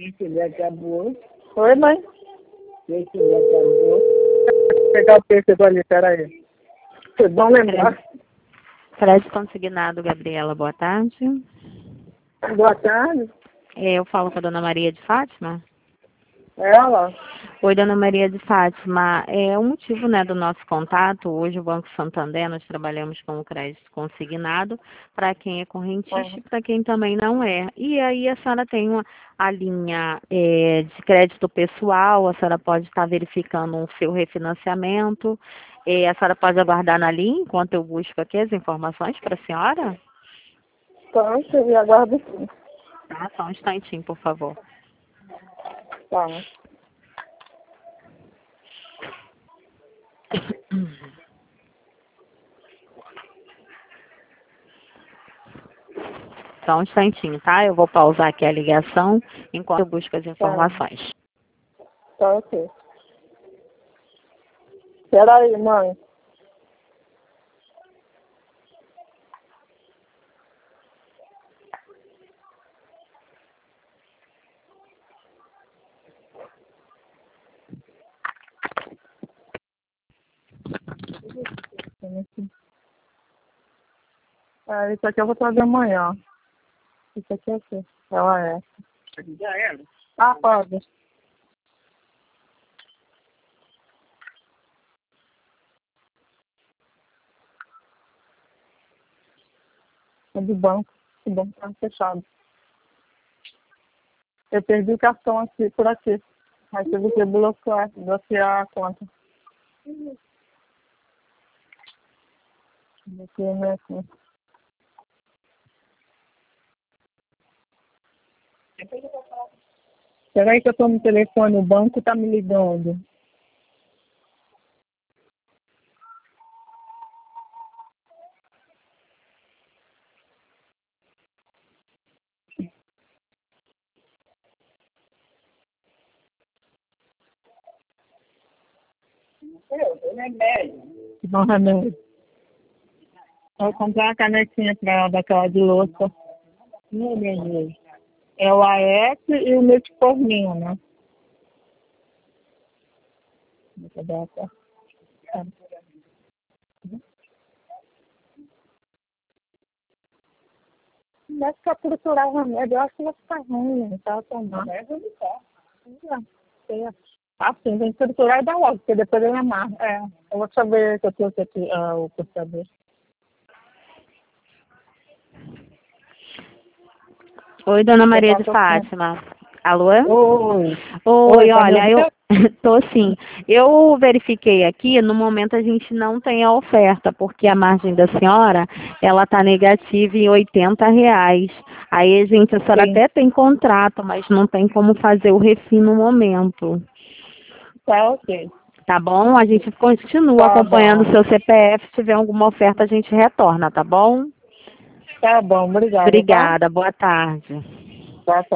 Isso já acabou. Oi, mãe. Isso já acabou. Vou pegar o peixe ali, peraí. Foi bom lembrar. Crédito consignado, Gabriela, boa tarde. Boa tarde. Eu falo com a dona Maria de Fátima. Ela? Oi, dona Maria de Fátima. O motivo, né, do nosso contato, hoje o Banco Santander, nós trabalhamos com o crédito consignado para quem é correntista e para quem também não é. E aí a senhora tem a linha de crédito pessoal, a senhora pode estar verificando o seu refinanciamento. A senhora pode aguardar na linha enquanto eu busco aqui as informações para a senhora? Pronto, e aguardo sim. Tá, só um instantinho, por favor. Tá. Só um instantinho, tá? Eu vou pausar aqui a ligação enquanto eu busco as informações. Tá, ok. Peraí, mãe. Isso aqui eu vou trazer amanhã. Isso aqui é o quê? Ela é. Já era. Ah, pode. É do banco. O banco tá fechado. Eu perdi o cartão aqui, por aqui. Aí teve que bloquear a conta. Bloqueei minha conta. Peraí que eu tô no telefone, o banco tá me ligando. Bom remédio. Vou comprar uma canequinha pra ela, daquela de louça. Não, meu Deus. É o AS e o metformina, né? Deixa eu dar essa. Deve ficar procurar o remédio, eu acho que vai ficar ruim, né? Tá tomando. Assim, tem que procurar e dar logo, porque depois ele amarra. Eu vou saber que eu trouxe aqui o computador. Oi, dona Maria de Fátima. Alô? Oi. Oi, Tá me olha, eu ouvindo? tô sim. Eu verifiquei aqui, no momento a gente não tem a oferta, porque a margem da senhora, ela tá negativa em R$ 80. Aí, gente, a senhora Sim. até tem contrato, mas não tem como fazer o refim no momento. Tá ok. Tá bom? A gente continua Tá acompanhando bom. o seu CPF. Se tiver alguma oferta, a gente retorna, tá bom? Tá bom, obrigada, tá? Obrigada, boa tarde. Tá, tá.